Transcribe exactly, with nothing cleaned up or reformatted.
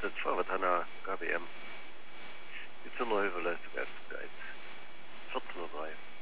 das Fahrrad Hanna K B M. Jetzt sind neue Verleistung eins zu eins. vierzehn Uhr drei.